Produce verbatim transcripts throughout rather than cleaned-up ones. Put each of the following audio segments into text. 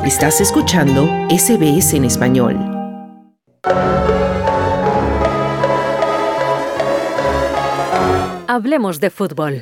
Estás escuchando S B S en español. Hablemos de fútbol.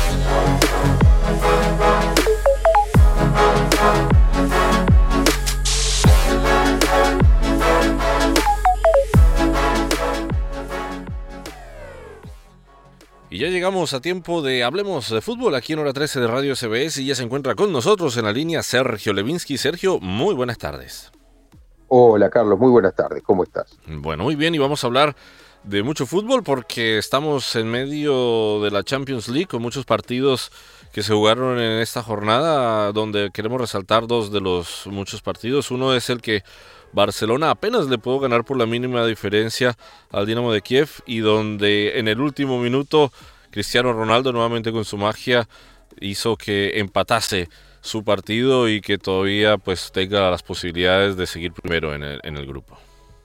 Y ya llegamos a tiempo de Hablemos de Fútbol aquí en Hora trece de Radio S B S y ya se encuentra con nosotros en la línea Sergio Levinsky. Sergio, muy buenas tardes. Hola Carlos, muy buenas tardes, ¿cómo estás? Bueno, muy bien, y vamos a hablar de mucho fútbol porque estamos en medio de la Champions League con muchos partidos que se jugaron en esta jornada, donde queremos resaltar dos de los muchos partidos. Uno es el que Barcelona apenas le pudo ganar por la mínima diferencia al Dinamo de Kiev, y donde en el último minuto Cristiano Ronaldo, nuevamente con su magia, hizo que empatase su partido y que todavía pues tenga las posibilidades de seguir primero en el, en el grupo.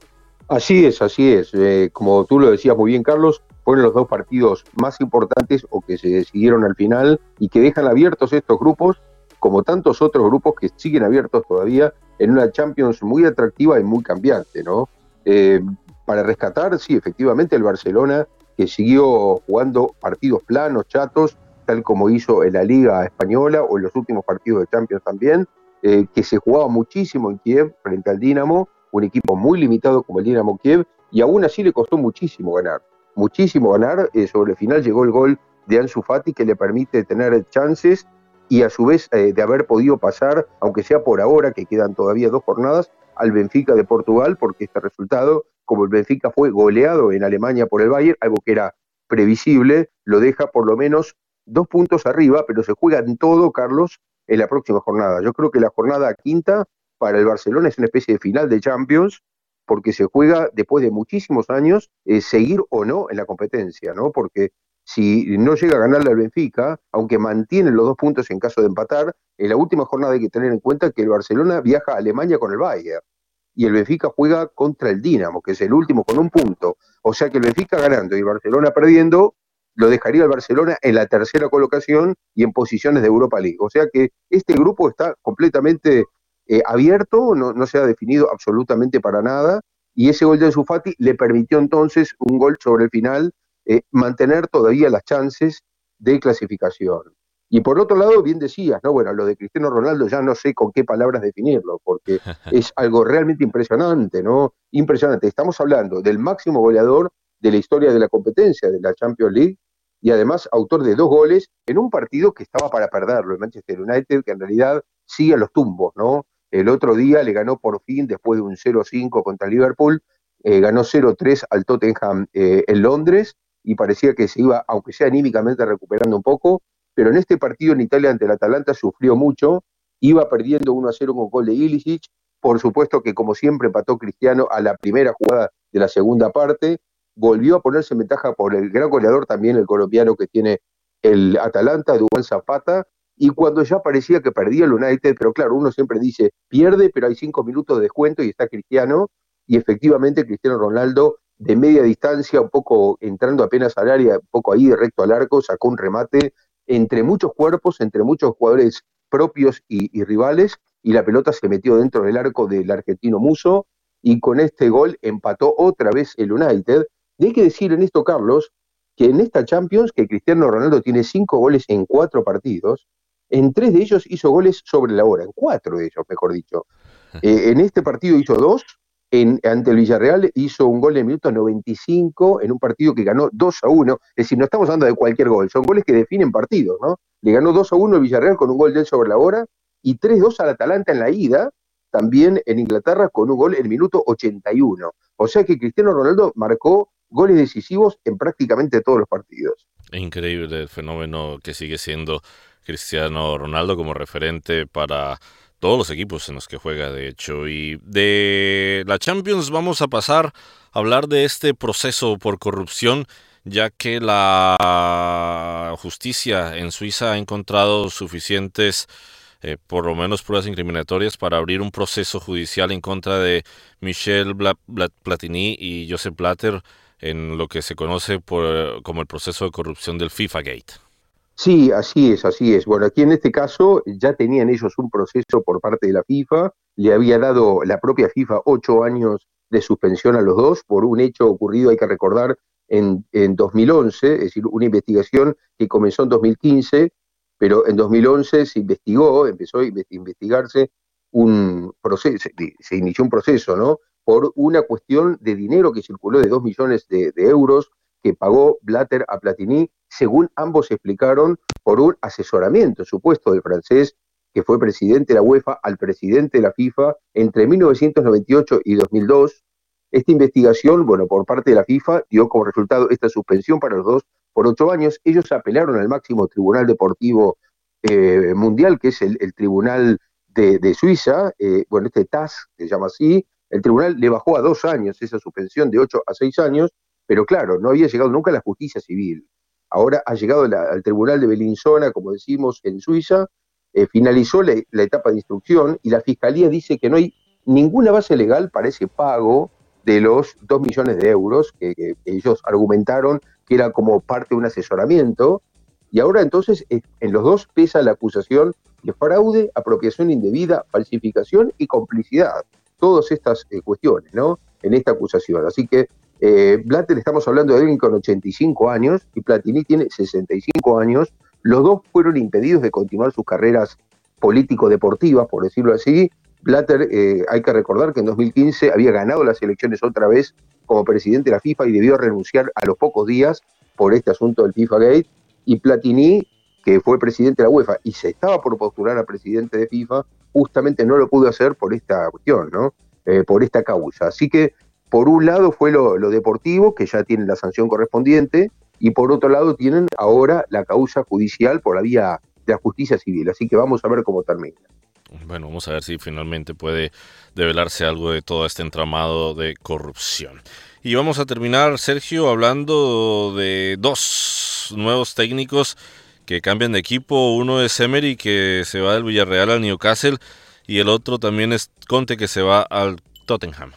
Así es, así es. Eh, como tú lo decías muy bien, Carlos, fueron los dos partidos más importantes o que se decidieron al final y que dejan abiertos estos grupos, como tantos otros grupos que siguen abiertos todavía en una Champions muy atractiva y muy cambiante, ¿no? Eh, para rescatar, sí, efectivamente, el Barcelona, que siguió jugando partidos planos, chatos, tal como hizo en la Liga Española o en los últimos partidos de Champions también, eh, que se jugaba muchísimo en Kiev frente al Dinamo, un equipo muy limitado como el Dinamo Kiev, y aún así le costó muchísimo ganar, muchísimo ganar. Eh, sobre el final llegó el gol de Ansu Fati, que le permite tener chances y a su vez eh, de haber podido pasar, aunque sea por ahora, que quedan todavía dos jornadas, al Benfica de Portugal, porque este resultado, como el Benfica fue goleado en Alemania por el Bayern, algo que era previsible, lo deja por lo menos dos puntos arriba, pero se juega en todo, Carlos, en la próxima jornada. Yo creo que la jornada quinta para el Barcelona es una especie de final de Champions, porque se juega después de muchísimos años eh, seguir o no en la competencia, ¿no? Porque si no llega a ganarle al Benfica, aunque mantiene los dos puntos en caso de empatar, en la última jornada hay que tener en cuenta que el Barcelona viaja a Alemania con el Bayern y el Benfica juega contra el Dinamo, que es el último con un punto. O sea que el Benfica ganando y el Barcelona perdiendo lo dejaría al Barcelona en la tercera colocación y en posiciones de Europa League. O sea que este grupo está completamente eh, abierto, no, no se ha definido absolutamente para nada, y ese gol de Ansu Fati le permitió entonces, un gol sobre el final, Eh, mantener todavía las chances de clasificación. Y por otro lado, bien decías, ¿no? Bueno, lo de Cristiano Ronaldo ya no sé con qué palabras definirlo, porque es algo realmente impresionante, ¿no? Impresionante. Estamos hablando del máximo goleador de la historia de la competencia, de la Champions League, y además autor de dos goles en un partido que estaba para perderlo, el Manchester United, que en realidad sigue a los tumbos, ¿no? El otro día le ganó por fin, después de un cero cinco contra el Liverpool, eh, ganó cero tres al Tottenham eh, en Londres, y parecía que se iba, aunque sea anímicamente, recuperando un poco, pero en este partido en Italia ante el Atalanta sufrió mucho, iba perdiendo uno a cero con gol de Ilicic, por supuesto que como siempre empató Cristiano a la primera jugada de la segunda parte, volvió a ponerse en ventaja por el gran goleador también, el colombiano que tiene el Atalanta, Duván Zapata, y cuando ya parecía que perdía el United, pero claro, uno siempre dice, pierde, pero hay cinco minutos de descuento y está Cristiano, y efectivamente Cristiano Ronaldo de media distancia, un poco entrando apenas al área, un poco ahí recto al arco, sacó un remate entre muchos cuerpos, entre muchos jugadores propios y, y rivales, y la pelota se metió dentro del arco del argentino Musso, y con este gol empató otra vez el United. Y hay que decir en esto, Carlos, que en esta Champions, que Cristiano Ronaldo tiene cinco goles en cuatro partidos, en tres de ellos hizo goles sobre la hora, en cuatro de ellos, mejor dicho. Eh, en este partido hizo dos, En, ante el Villarreal hizo un gol en el minuto noventa y cinco en un partido que ganó dos a uno, es decir, no estamos hablando de cualquier gol, son goles que definen partidos, ¿no? Le ganó dos a uno el Villarreal con un gol de él sobre la hora y tres dos al Atalanta en la ida, también en Inglaterra con un gol en el minuto ochenta y uno. O sea que Cristiano Ronaldo marcó goles decisivos en prácticamente todos los partidos. Increíble el fenómeno que sigue siendo Cristiano Ronaldo como referente para todos los equipos en los que juega, de hecho. Y de la Champions vamos a pasar a hablar de este proceso por corrupción, ya que la justicia en Suiza ha encontrado suficientes, eh, por lo menos pruebas incriminatorias, para abrir un proceso judicial en contra de Michel Bla- Bla- Platini y Josep Blatter en lo que se conoce por, como el proceso de corrupción del FIFA Gate. Sí, así es, así es. Bueno, aquí en este caso ya tenían ellos un proceso por parte de la FIFA, le había dado la propia FIFA ocho años de suspensión a los dos por un hecho ocurrido, hay que recordar, en, en dos mil once, es decir, una investigación que comenzó en dos mil quince, pero en dos mil once se investigó, empezó a investigarse un proceso, se inició un proceso, ¿no? Por una cuestión de dinero que circuló de dos millones de, de euros que pagó Blatter a Platini, según ambos explicaron, por un asesoramiento supuesto del francés que fue presidente de la UEFA al presidente de la FIFA entre mil novecientos noventa y ocho y dos mil dos. Esta investigación, bueno, por parte de la FIFA dio como resultado esta suspensión para los dos por ocho años. Ellos apelaron al máximo tribunal deportivo eh, mundial, que es el, el tribunal de, de Suiza, eh, bueno, este T A S, se llama así. El tribunal le bajó a dos años esa suspensión de ocho a seis años, pero claro, no había llegado nunca a la justicia civil. Ahora ha llegado la, al tribunal de Bellinzona, como decimos, en Suiza, eh, finalizó la, la etapa de instrucción y la fiscalía dice que no hay ninguna base legal para ese pago de los dos millones de euros que, que, que ellos argumentaron que era como parte de un asesoramiento. Y ahora entonces eh, en los dos pesa la acusación de fraude, apropiación indebida, falsificación y complicidad. Todas estas eh, cuestiones, ¿no? En esta acusación. Así que eh, Blatter, estamos hablando de alguien con ochenta y cinco años y Platini tiene sesenta y cinco años. Los dos fueron impedidos de continuar sus carreras político-deportivas, por decirlo así. Blatter, eh, hay que recordar que en dos mil quince había ganado las elecciones otra vez como presidente de la FIFA y debió renunciar a los pocos días por este asunto del FIFA Gate. Y Platini, que fue presidente de la UEFA y se estaba por postular a presidente de FIFA, justamente no lo pudo hacer por esta cuestión, ¿no? Eh, por esta causa. Así que, por un lado fue lo, lo deportivo, que ya tiene la sanción correspondiente, y por otro lado tienen ahora la causa judicial por la vía de la justicia civil. Así que vamos a ver cómo termina. Bueno, vamos a ver si finalmente puede develarse algo de todo este entramado de corrupción. Y vamos a terminar, Sergio, hablando de dos nuevos técnicos que cambian de equipo. Uno es Emery, que se va del Villarreal al Newcastle, y el otro también es Conte, que se va al Tottenham.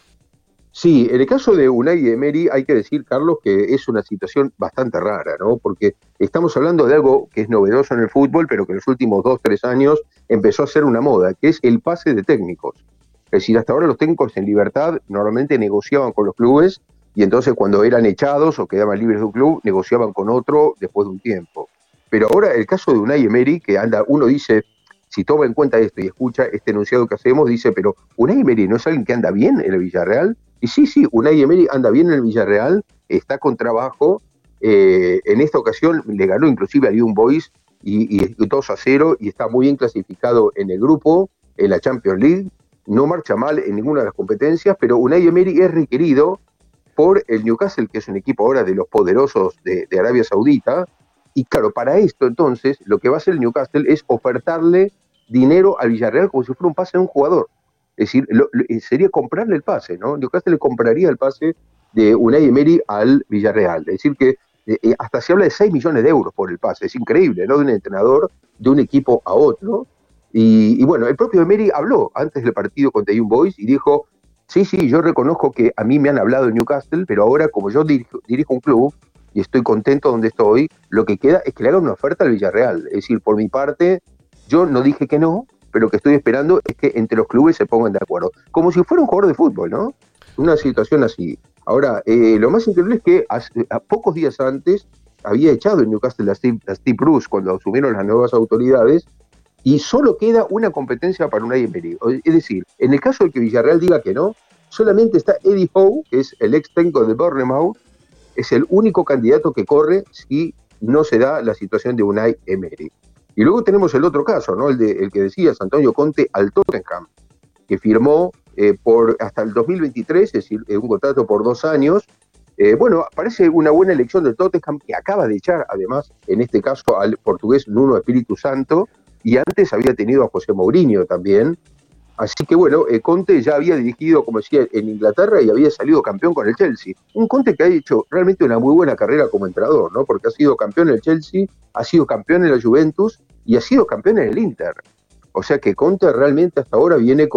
Sí, en el caso de Unai Emery hay que decir, Carlos, que es una situación bastante rara, ¿no? Porque estamos hablando de algo que es novedoso en el fútbol, pero que en los últimos dos, tres años empezó a ser una moda, que es el pase de técnicos. Es decir, hasta ahora los técnicos en libertad normalmente negociaban con los clubes y entonces cuando eran echados o quedaban libres de un club, negociaban con otro después de un tiempo. Pero ahora el caso de Unai Emery, que anda, uno dice, si toma en cuenta esto y escucha este enunciado que hacemos, dice, pero Unai Emery no es alguien que anda bien en el Villarreal. Y sí, sí, Unai Emery anda bien en el Villarreal, está con trabajo. Eh, en esta ocasión le ganó inclusive a Young Boys y, y dos a cero y está muy bien clasificado en el grupo, en la Champions League. No marcha mal en ninguna de las competencias, pero Unai Emery es requerido por el Newcastle, que es un equipo ahora de los poderosos de, de Arabia Saudita. Y claro, para esto entonces lo que va a hacer el Newcastle es ofertarle dinero al Villarreal como si fuera un pase de un jugador. Es decir, lo, lo, sería comprarle el pase, ¿no? Newcastle le compraría el pase de Unai Emery al Villarreal. Es decir, que eh, hasta se habla de seis millones de euros por el pase. Es increíble, ¿no? De un entrenador de un equipo a otro. Y, y bueno, el propio Emery habló antes del partido contra Young Boys y dijo, sí, sí, yo reconozco que a mí me han hablado en Newcastle, pero ahora como yo dirijo, dirijo un club y estoy contento donde estoy, lo que queda es que le haga una oferta al Villarreal. Es decir, por mi parte, yo no dije que no, pero lo que estoy esperando es que entre los clubes se pongan de acuerdo. Como si fuera un jugador de fútbol, ¿no? Una situación así. Ahora, eh, lo más increíble es que a, a pocos días antes había echado en Newcastle a Steve, a Steve Bruce cuando asumieron las nuevas autoridades y solo queda una competencia para Unai Emery. Es decir, en el caso de que Villarreal diga que no, solamente está Eddie Howe, que es el ex técnico de Bournemouth, es el único candidato que corre si no se da la situación de Unai Emery. Y luego tenemos el otro caso, ¿no? El, de, el que decías, Antonio Conte al Tottenham, que firmó eh, por hasta el dos mil veintitrés, es decir, un contrato por dos años. Eh, bueno, parece una buena elección del Tottenham, que acaba de echar, además, en este caso, al portugués Nuno Espíritu Santo, y antes había tenido a José Mourinho también. Así que bueno, eh, Conte ya había dirigido, como decía, en Inglaterra y había salido campeón con el Chelsea. Un Conte que ha hecho realmente una muy buena carrera como entrenador, ¿no? Porque ha sido campeón en el Chelsea, ha sido campeón en la Juventus y ha sido campeón en el Inter. O sea que Conte realmente hasta ahora viene con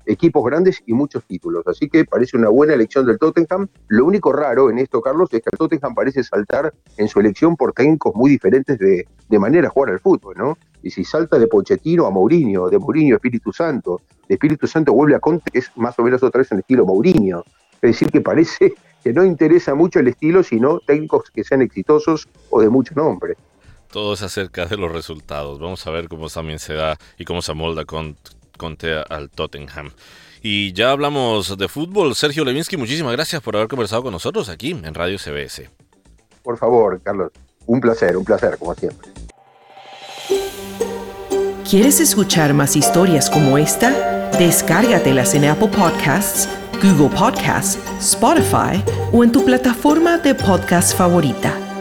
equipos grandes y muchos títulos. Así que parece una buena elección del Tottenham. Lo único raro en esto, Carlos, es que el Tottenham parece saltar en su elección por técnicos muy diferentes de, de manera de jugar al fútbol, ¿no? Y si salta de Pochettino a Mourinho, de Mourinho a Espíritu Santo, de Espíritu Santo vuelve a Conte, que es más o menos otra vez en estilo Mourinho. Es decir, que parece que no interesa mucho el estilo, sino técnicos que sean exitosos o de mucho nombre. Todo es acerca de los resultados. Vamos a ver cómo también se da y cómo se amolda con Conte al Tottenham. Y ya hablamos de fútbol. Sergio Levinsky, muchísimas gracias por haber conversado con nosotros aquí en Radio C B S. Por favor, Carlos, un placer, un placer, como siempre. ¿Quieres escuchar más historias como esta? Descárgatelas en Apple Podcasts, Google Podcasts, Spotify o en tu plataforma de podcast favorita.